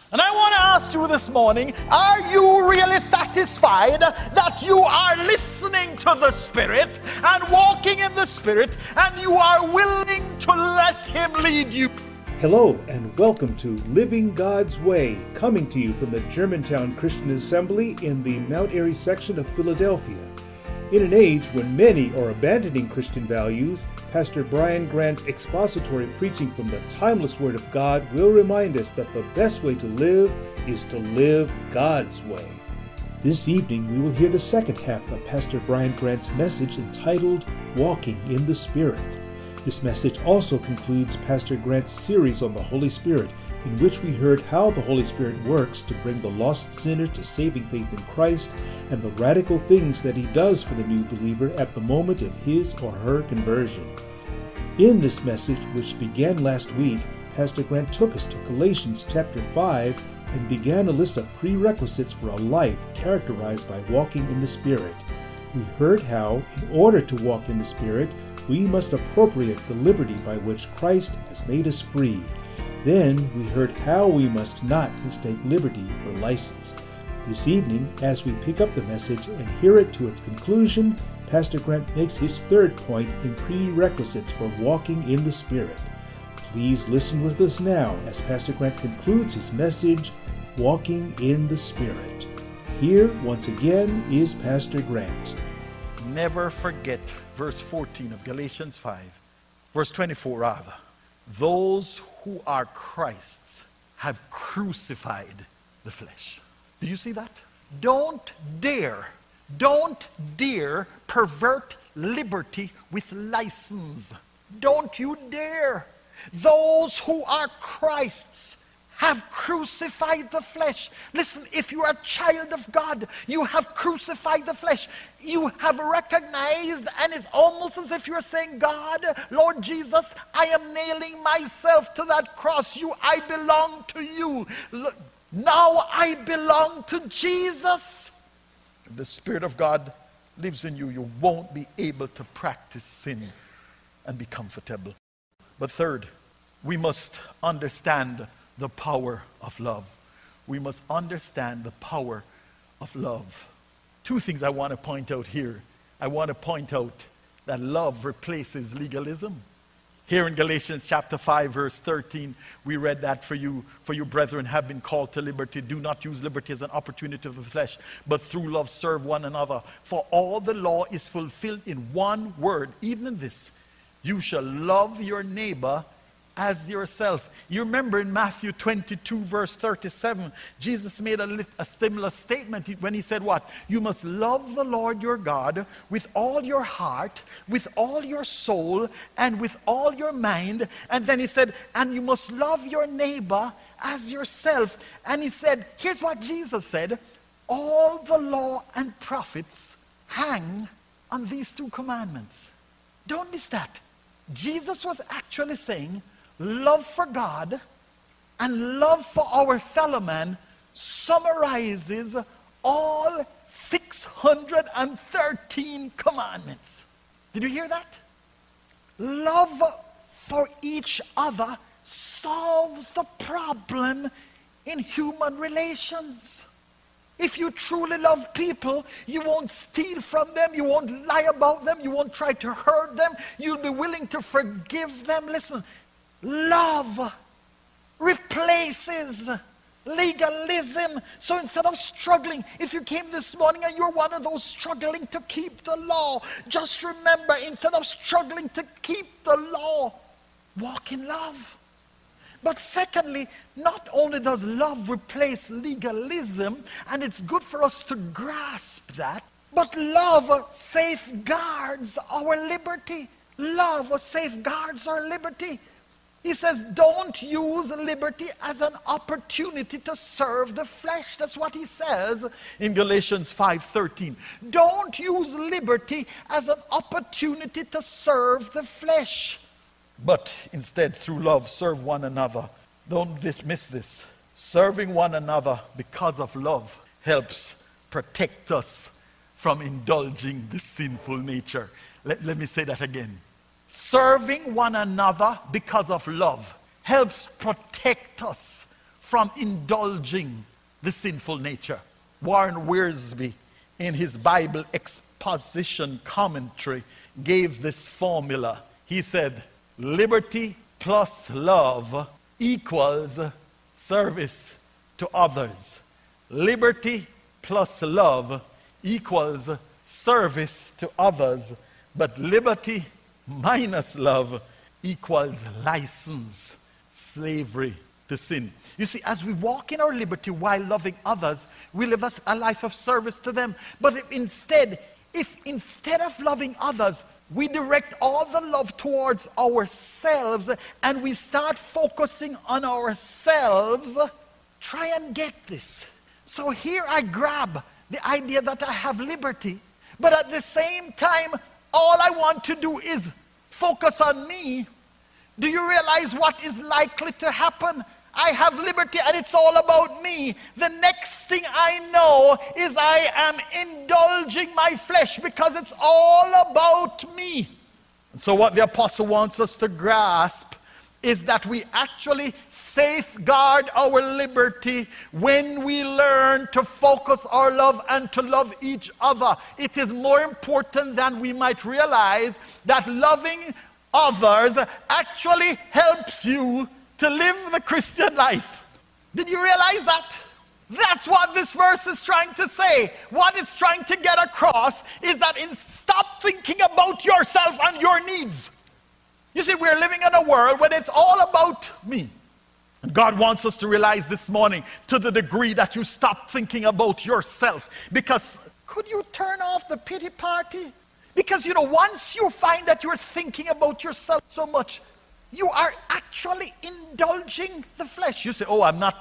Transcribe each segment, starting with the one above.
And I want to ask you this morning, are you really satisfied that you are listening to the Spirit and walking in the Spirit, and you are willing to let Him lead you? Hello and welcome to Living God's Way, coming to you from the Germantown Christian Assembly in the Mount Airy section of Philadelphia. In an age when many are abandoning Christian values, Pastor Brian Grant's expository preaching from the timeless Word of God will remind us that the best way to live is to live God's way. This evening we will hear the second half of Pastor Brian Grant's message entitled Walking in the Spirit. This message also concludes Pastor Grant's series on the Holy Spirit, in which we heard how the Holy Spirit works to bring the lost sinner to saving faith in Christ and the radical things that He does for the new believer at the moment of his or her conversion. In this message, which began last week, Pastor Grant took us to Galatians chapter 5 and began a list of prerequisites for a life characterized by walking in the Spirit. We heard how, in order to walk in the Spirit, we must appropriate the liberty by which Christ has made us free. Then we heard how we must not mistake liberty for license. This evening, as we pick up the message and hear it to its conclusion, Pastor Grant makes his third point in prerequisites for walking in the Spirit. Please listen with us now as Pastor Grant concludes his message, Walking in the Spirit. Here, once again, is Pastor Grant. Never forget verse 14 of Galatians 5, verse 24 rather. Those who are Christ's have crucified the flesh. Do you see that? Don't dare pervert liberty with license. Don't you dare. Those who are Christ's have crucified the flesh. Listen, if you are a child of God, you have crucified the flesh. You have recognized, and it's almost as if you're saying, God, Lord Jesus, I am nailing myself to that cross. I belong to you. Now I belong to Jesus. If the Spirit of God lives in you, you won't be able to practice sin and be comfortable. But third, we must understand the power of love. We must understand the power of love. Two things I want to point out here. I want to point out that love replaces legalism. Here in Galatians chapter 5, verse 13, we read that for you brethren have been called to liberty. Do not use liberty as an opportunity of the flesh, but through love serve one another. For all the law is fulfilled in one word, even in this: you shall love your neighbor as yourself. You remember in Matthew 22 verse 37, Jesus made a similar statement when he said what? You must love the Lord your God with all your heart, with all your soul, and with all your mind. And then he said, and you must love your neighbor as yourself. And he said, here's what Jesus said: all the law and prophets hang on these two commandments. Don't miss that. Jesus was actually saying love for God and love for our fellow man summarizes all 613 commandments. Did you hear that? Love for each other solves the problem in human relations. If you truly love people, you won't steal from them, you won't lie about them, you won't try to hurt them, you'll be willing to forgive them. Listen, love replaces legalism. So instead of struggling, if you came this morning and you're one of those struggling to keep the law, just remember, instead of struggling to keep the law, walk in love. But secondly, not only does love replace legalism, and it's good for us to grasp that, but love safeguards our liberty. Love safeguards our liberty. He says, don't use liberty as an opportunity to serve the flesh. That's what he says in Galatians 5:13. Don't use liberty as an opportunity to serve the flesh, but instead, through love, serve one another. Don't dismiss this. Serving one another because of love helps protect us from indulging the sinful nature. Let me say that again. Serving one another because of love helps protect us from indulging the sinful nature. Warren Wiersbe, in his Bible exposition commentary, gave this formula. He said, liberty plus love equals service to others. Liberty plus love equals service to others. But liberty minus love equals license, slavery to sin. You see, as we walk in our liberty while loving others, we live a life of service to them. But if instead of loving others, we direct all the love towards ourselves and we start focusing on ourselves, try and get this. So here I grab the idea that I have liberty, but at the same time, all I want to do is focus on me. Do you realize what is likely to happen? I have liberty and it's all about me. The next thing I know is I am indulging my flesh because it's all about me. And so what the apostle wants us to grasp is that we actually safeguard our liberty when we learn to focus our love and to love each other. It is more important than we might realize that loving others actually helps you to live the Christian life. Did you realize that? That's what this verse is trying to say. What it's trying to get across is that stop thinking about yourself and your needs. You see, we're living in a world where it's all about me. And God wants us to realize this morning, to the degree that you stop thinking about yourself. Because could you turn off the pity party? Because, once you find that you're thinking about yourself so much, you are actually indulging the flesh. You say, oh, I'm not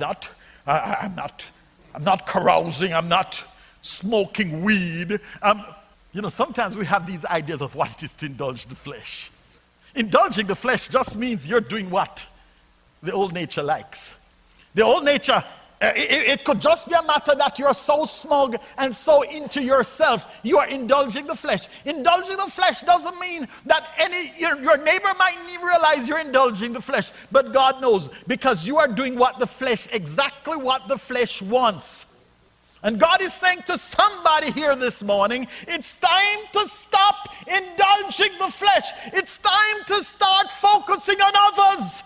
carousing, I'm not smoking weed. Sometimes we have these ideas of what it is to indulge the flesh. Indulging the flesh just means you're doing what the old nature likes. The old nature, it could just be a matter that you're so smug and so into yourself, you are indulging the flesh. Indulging the flesh doesn't mean that your neighbor might realize you're indulging the flesh, but God knows, because you are doing exactly what the flesh wants. And God is saying to somebody here this morning, it's time to stop indulging the flesh. It's time to start focusing on others.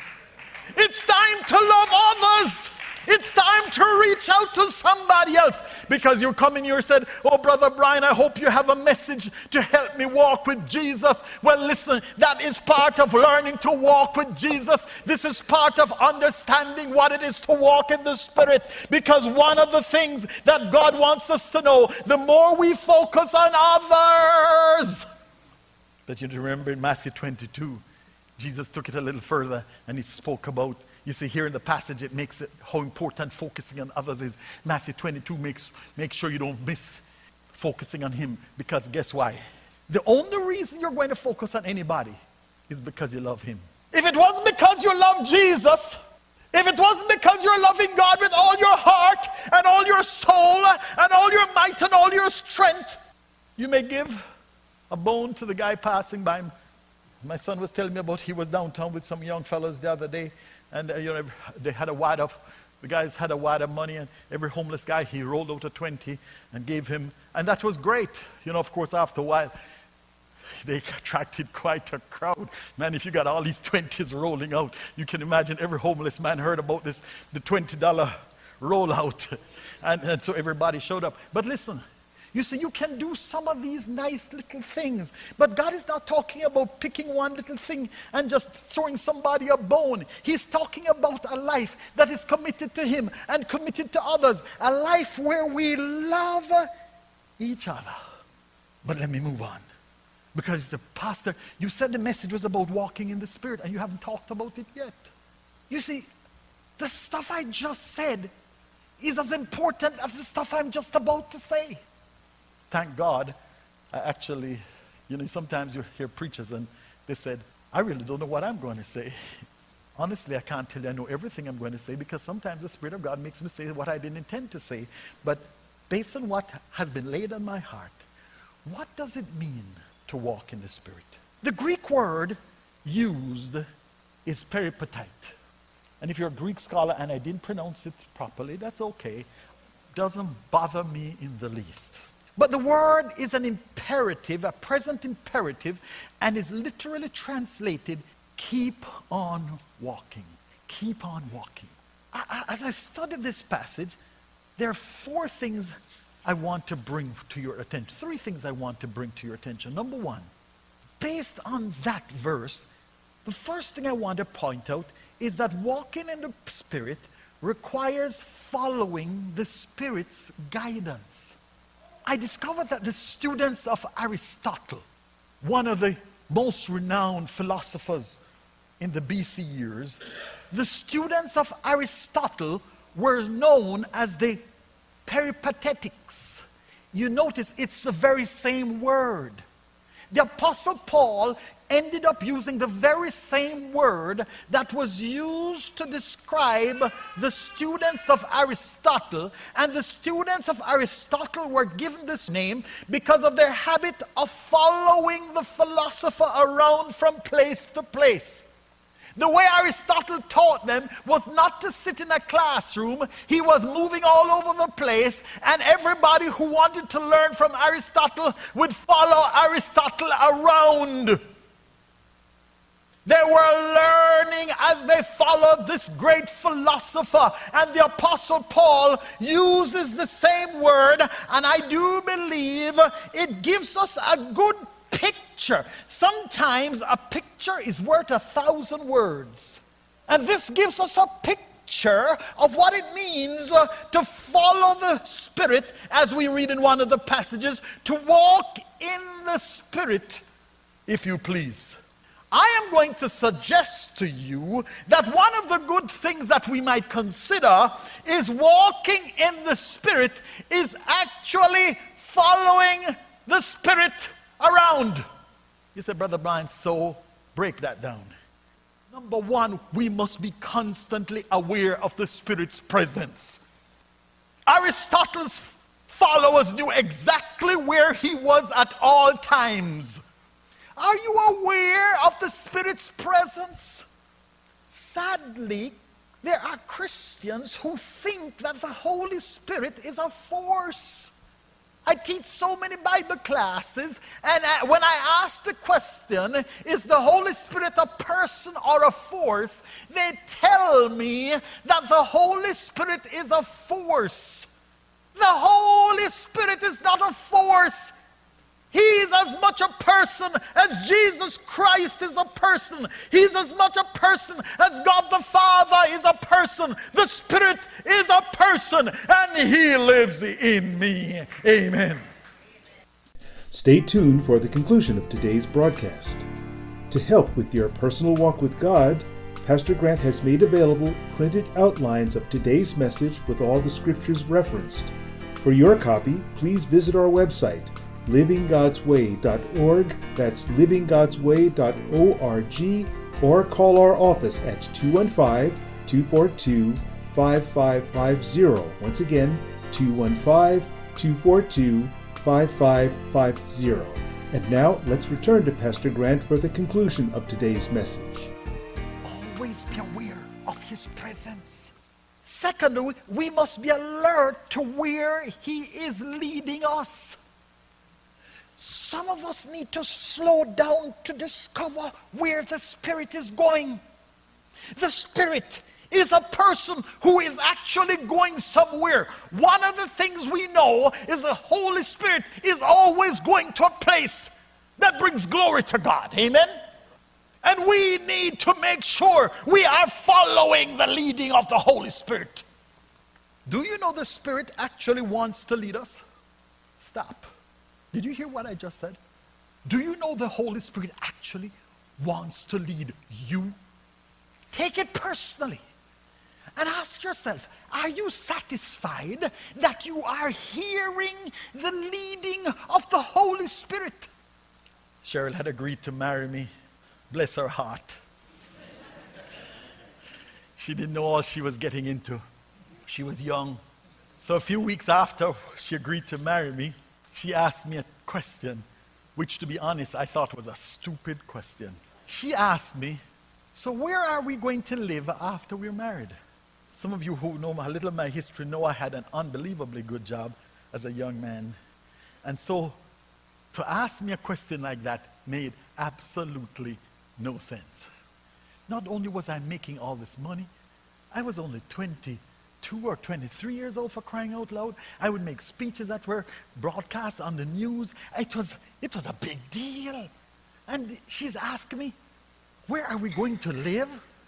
It's time to love others. It's time to reach out to somebody else. Because you come in here and said, oh, Brother Brian, I hope you have a message to help me walk with Jesus. Well, listen, that is part of learning to walk with Jesus. This is part of understanding what it is to walk in the Spirit. Because one of the things that God wants us to know, the more we focus on others. But you remember in Matthew 22, Jesus took it a little further and he spoke about, you see, here in the passage, it makes it how important focusing on others is. Matthew 22 make sure you don't miss focusing on him, because guess why? The only reason you're going to focus on anybody is because you love him. If it wasn't because you love Jesus, if it wasn't because you're loving God with all your heart and all your soul and all your might and all your strength, you may give a bone to the guy passing by. My son was telling me about, he was downtown with some young fellows the other day, and they had the guys had a wad of money, and every homeless guy, he rolled out a 20 and gave him, and that was great. Of course, after a while, they attracted quite a crowd. Man, if you got all these 20s rolling out, you can imagine every homeless man heard about this, the $20 rollout, and so everybody showed up. But listen, you see, you can do some of these nice little things, but God is not talking about picking one little thing and just throwing somebody a bone. He's talking about a life that is committed to him and committed to others, a life where we love each other. But let me move on, because you said, Pastor, you said the message was about walking in the Spirit, and you haven't talked about it yet. You see, the stuff I just said is as important as the stuff I'm just about to say. Thank God, actually, sometimes you hear preachers and they said, I really don't know what I'm going to say. Honestly, I can't tell you I know everything I'm going to say, because sometimes the Spirit of God makes me say what I didn't intend to say. But based on what has been laid on my heart, what does it mean to walk in the Spirit? The Greek word used is peripatite. And if you're a Greek scholar and I didn't pronounce it properly, that's okay. Doesn't bother me in the least. But the word is an imperative, a present imperative, and is literally translated, keep on walking. Keep on walking. As I studied this passage, there are four things I want to bring to your attention. Three things I want to bring to your attention. Number one, based on that verse, the first thing I want to point out is that walking in the Spirit requires following the Spirit's guidance. I discovered that the students of Aristotle, one of the most renowned philosophers in the BC years, the students of Aristotle were known as the Peripatetics. You notice it's the very same word. The Apostle Paul ended up using the very same word that was used to describe the students of Aristotle, and the students of Aristotle were given this name because of their habit of following the philosopher around from place to place. The way Aristotle taught them was not to sit in a classroom. He was moving all over the place, and everybody who wanted to learn from Aristotle would follow Aristotle around. They were learning as they followed this great philosopher, and the Apostle Paul uses the same word, and I do believe it gives us a good picture. Sometimes a picture is worth 1,000 words. And this gives us a picture of what it means to follow the Spirit, as we read in one of the passages, to walk in the Spirit, if you please. I am going to suggest to you that one of the good things that we might consider is walking in the Spirit is actually following the Spirit around. You said, Brother Brian, so break that down. Number one, we must be constantly aware of the Spirit's presence. Aristotle's followers knew exactly where he was at all times. Are you aware of the Spirit's presence? Sadly, there are Christians who think that the Holy Spirit is a force. I teach so many Bible classes, and when I ask the question, is the Holy Spirit a person or a force? They tell me that the Holy Spirit is a force. The Holy Spirit is not a force. He is as much a person as Jesus Christ is a person. He's as much a person as God the Father is a person. The Spirit is a person, and He lives in me. Amen. Stay tuned for the conclusion of today's broadcast. To help with your personal walk with God, Pastor Grant has made available printed outlines of today's message with all the scriptures referenced. For your copy, please visit our website, livinggodsway.org. That's livinggodsway.org, or call our office at 215-242-5550. Once again, 215-242-5550. And now let's return to Pastor Grant for the conclusion of today's message. Always be aware of His presence. Secondly, we must be alert to where He is leading us. Some of us need to slow down to discover where the Spirit is going. The Spirit is a person who is actually going somewhere. One of the things we know is the Holy Spirit is always going to a place that brings glory to God. Amen? And we need to make sure we are following the leading of the Holy Spirit. Do you know the Spirit actually wants to lead us? Stop. Did you hear what I just said? Do you know the Holy Spirit actually wants to lead you? Take it personally and ask yourself, are you satisfied that you are hearing the leading of the Holy Spirit? Cheryl had agreed to marry me. Bless her heart. She didn't know all she was getting into. She was young. So a few weeks after she agreed to marry me, she asked me a question, which, to be honest, I thought was a stupid question. She asked me, So where are we going to live after we're married? Some of you who know a little of my history know I had an unbelievably good job as a young man. And so to ask me a question like that made absolutely no sense. Not only was I making all this money, I was only 22 or 23 years old, for crying out loud. I would make speeches that were broadcast on the news. It was a big deal. And she's asking me, where are we going to live?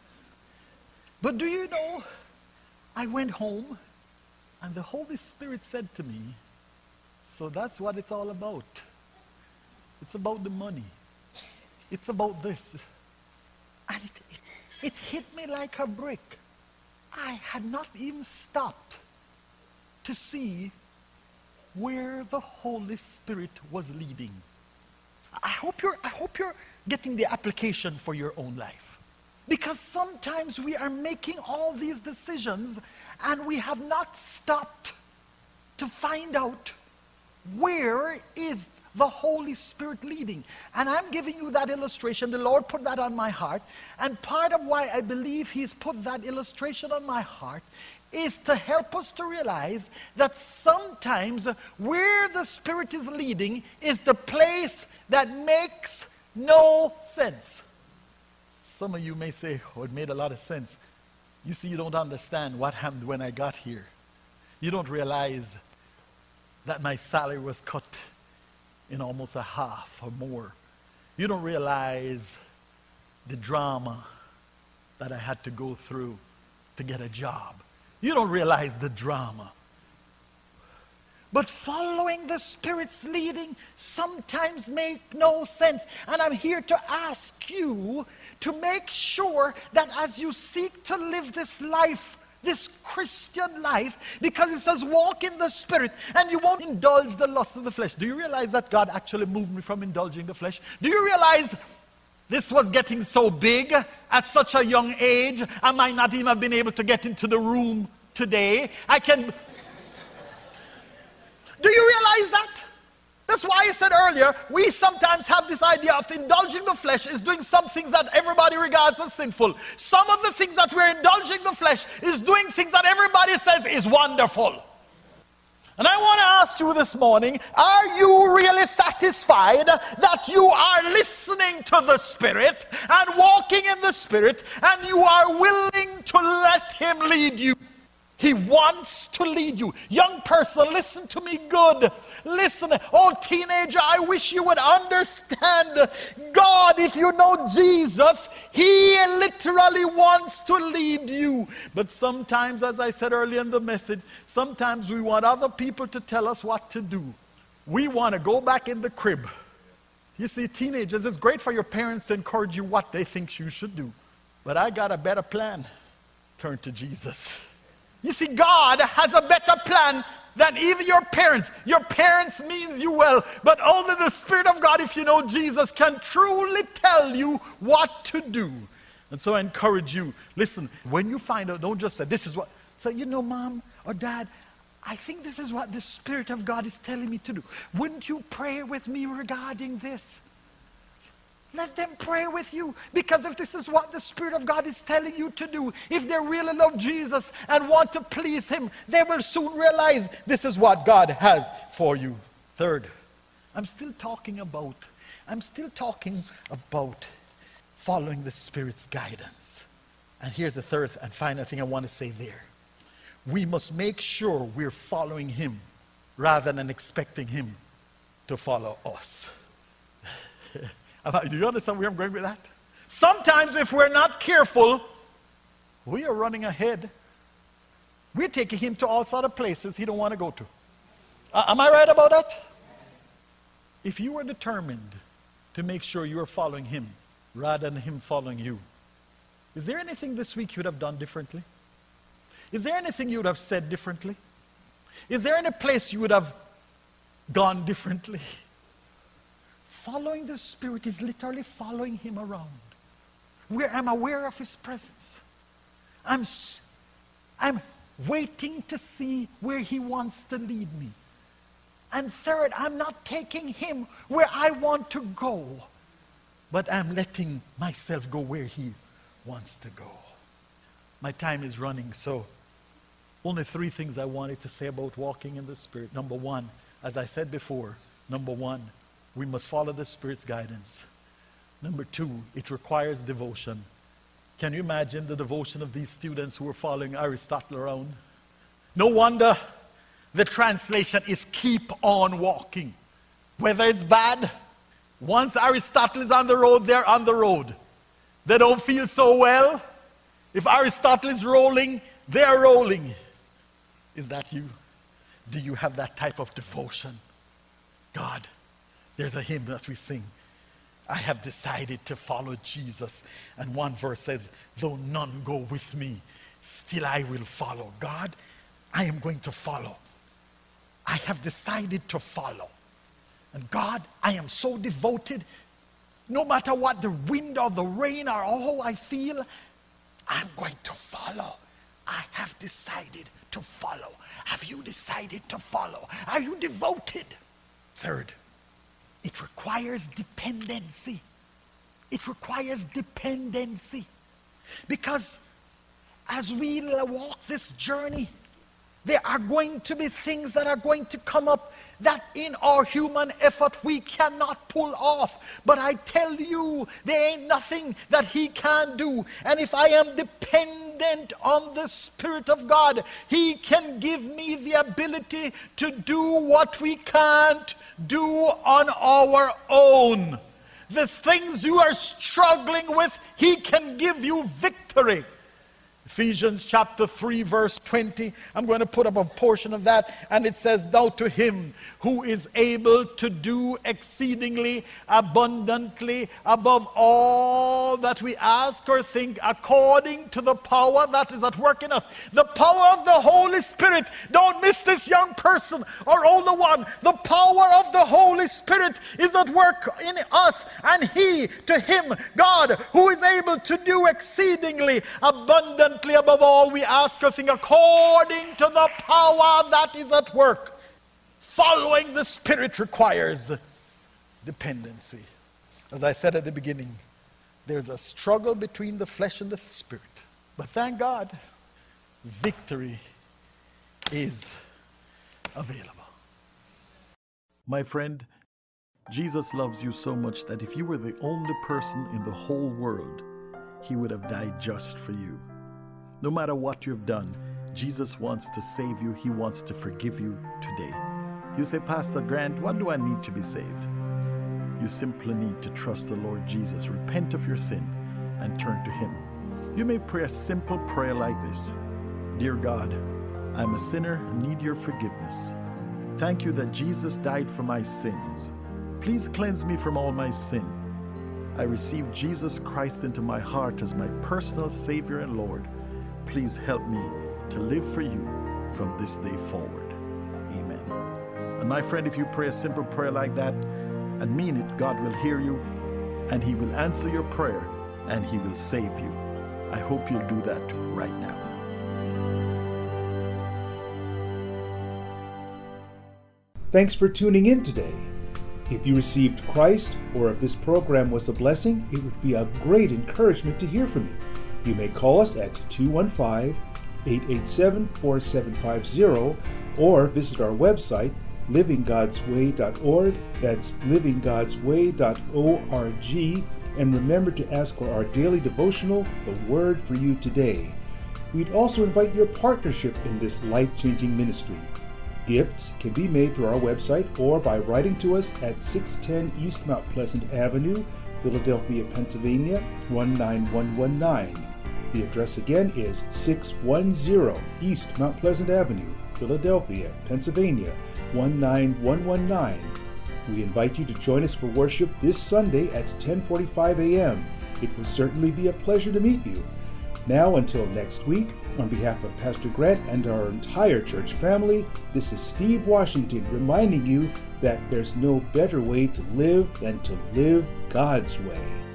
But do you know, I went home and the Holy Spirit said to me, so that's what it's all about. It's about the money. It's about this. And it hit me like a brick. I had not even stopped to see where the Holy Spirit was leading. I hope you're getting the application for your own life. Because sometimes we are making all these decisions and we have not stopped to find out where is the Holy Spirit leading. And I'm giving you that illustration. The Lord put that on my heart. And part of why I believe He's put that illustration on my heart is to help us to realize that sometimes where the Spirit is leading is the place that makes no sense. Some of you may say, oh, it made a lot of sense. You see, you don't understand what happened when I got here. You don't realize that my salary was cut in almost a half or more. You don't realize the drama that I had to go through to get a job. You don't realize the drama. But following the Spirit's leading sometimes make no sense. And I'm here to ask you to make sure that as you seek to live this life, this Christian life, because it says walk in the Spirit and you won't indulge the lust of the flesh. Do you realize that God actually moved me from indulging the flesh? Do you realize this was getting so big at such a young age? I might not even have been able to get into the room today. Do you realize that? That's why I said earlier, we sometimes have this idea of indulging the flesh is doing some things that everybody regards as sinful. Some of the things that we're indulging the flesh is doing things that everybody says is wonderful. And I want to ask you this morning, are you really satisfied that you are listening to the Spirit and walking in the Spirit and you are willing to let Him lead you? He wants to lead you. Young person, listen to me good. Listen. Oh, teenager, I wish you would understand. God, if you know Jesus, He literally wants to lead you. But sometimes, as I said earlier in the message, sometimes we want other people to tell us what to do. We want to go back in the crib. You see, teenagers, it's great for your parents to encourage you what they think you should do. But I got a better plan. Turn to Jesus. You see, God has a better plan than even your parents. Your parents means you well, but only the Spirit of God, if you know Jesus, can truly tell you what to do. And so I encourage you, listen, when you find out, don't just say, this is what, say, you know, Mom or Dad, I think this is what the Spirit of God is telling me to do. Wouldn't you pray with me regarding this? Let them pray with you, because if this is what the Spirit of God is telling you to do, if they really love Jesus and want to please Him, they will soon realize this is what God has for you. Third, I'm still talking about following the Spirit's guidance. And here's the third and final thing I want to say there. We must make sure we're following Him rather than expecting Him to follow us. Do you understand where I'm going with that? Sometimes if we're not careful, we are running ahead. We're taking Him to all sort of places He don't want to go to. Am I right about that? If you were determined to make sure you are following Him rather than Him following you, is there anything this week you would have done differently? Is there anything you would have said differently? Is there any place you would have gone differently? Following the Spirit is literally following Him around. Where I'm aware of His presence. I'm waiting to see where He wants to lead me. And third, I'm not taking Him where I want to go, but I'm letting myself go where He wants to go. My time is running, so only 3 things I wanted to say about walking in the Spirit. Number 1, as I said before, we must follow the Spirit's guidance. Number 2, it requires devotion. Can you imagine the devotion of these students who were following Aristotle around? No wonder the translation is keep on walking. Whether it's bad, once Aristotle is on the road, they're on the road. They don't feel so well. If Aristotle is rolling, they're rolling. Is that you? Do you have that type of devotion? God, there's a hymn that we sing. I have decided to follow Jesus. And one verse says, though none go with me, still I will follow. God, I am going to follow. I have decided to follow. And God, I am so devoted, no matter what the wind or the rain or how I feel, I'm going to follow. I have decided to follow. Have you decided to follow? Are you devoted? Third, it requires dependency. It requires dependency. Because as we walk this journey, there are going to be things that are going to come up that in our human effort we cannot pull off. But I tell you, there ain't nothing that he can do. And if I am dependent on the Spirit of God, he can give me the ability to do what we can't do on our own. The things you are struggling with, he can give you victory. Ephesians chapter 3 verse 20. I'm going to put up a portion of that, and it says, now to him who is able to do exceedingly abundantly above all that we ask or think, according to the power that is at work in us. The power of the Holy Spirit. Don't miss this, young person or older one. The power of the Holy Spirit is at work in us, and he, to him, God, who is able to do exceedingly abundantly above all we ask or think, according to the power that is at work. Following the Spirit requires dependency. As I said at the beginning, there's a struggle between the flesh and the Spirit. But thank God, victory is available. My friend, Jesus loves you so much that if you were the only person in the whole world, he would have died just for you. No matter what you've done, Jesus wants to save you. He wants to forgive you today. You say, Pastor Grant, what do I need to be saved? You simply need to trust the Lord Jesus, repent of your sin, and turn to him. You may pray a simple prayer like this. Dear God, I'm a sinner and need your forgiveness. Thank you that Jesus died for my sins. Please cleanse me from all my sin. I receive Jesus Christ into my heart as my personal Savior and Lord. Please help me to live for you from this day forward. Amen. And my friend, if you pray a simple prayer like that and mean it, God will hear you, and he will answer your prayer, and he will save you. I hope you'll do that right now. Thanks for tuning in today. If you received Christ, or if this program was a blessing, it would be a great encouragement to hear from you. You may call us at 215-887-4750 or visit our website, livinggodsway.org. That's livinggodsway.org. And remember to ask for our daily devotional, The Word for You Today. We'd also invite your partnership in this life-changing ministry. Gifts can be made through our website or by writing to us at 610 East Mount Pleasant Avenue, Philadelphia, Pennsylvania, 19119. The address again is 610 East Mount Pleasant Avenue, Philadelphia, Pennsylvania, 19119. We invite you to join us for worship this Sunday at 10:45 a.m. It will certainly be a pleasure to meet you. Now, until next week, on behalf of Pastor Grant and our entire church family, this is Steve Washington reminding you that there's no better way to live than to live God's way.